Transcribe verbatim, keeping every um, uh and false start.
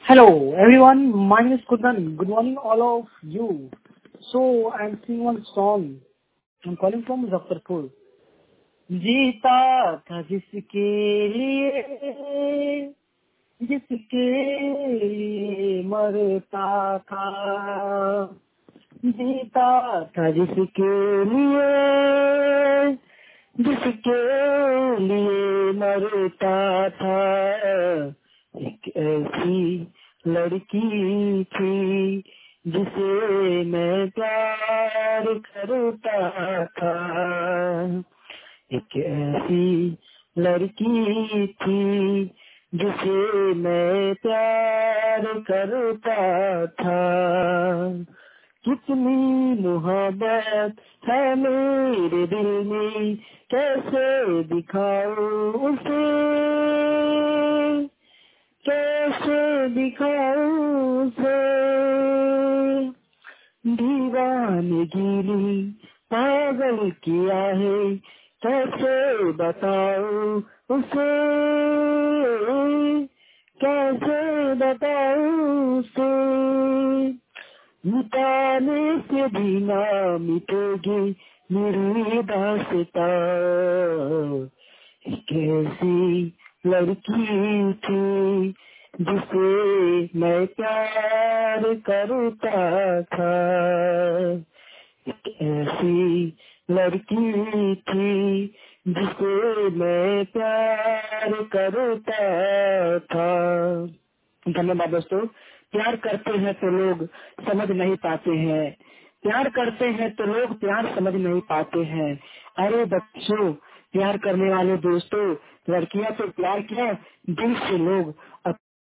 Hello everyone, my name is Kundan. Good morning all of you. So I am singing one song. I'm calling from Muzaffarpur. जीता था जिसके लिए, जिसके लिए मरता था, जीता था जिसके लिए, जिसके लिए मरता था। एक ऐसी लड़की थी जिसे मैं प्यार करता था। एक ऐसी लड़की थी जिसे मैं प्यार करता था। कितनी मोहब्बत है मेरे दिल में, कैसे दिखाऊं उसे, कैसे दिखाऊं उसे। दीवानगी ने पागल किया है, कैसे बताऊं उसे, कैसे बताऊं उसे। मिटाने से भी ना मिटेगी मेरी दास्तां। एक ऐसी लड़की थी जिसे मैं प्यार करता था। एक ऐसी लड़की थी जिसे मैं प्यार करता था। धन्यवाद दोस्तों। प्यार करते हैं तो लोग समझ नहीं पाते हैं, प्यार करते हैं तो लोग प्यार समझ नहीं पाते हैं। अरे बच्चों, प्यार करने वाले दोस्तों, लड़कियां तो प्यार किया दिल से लोग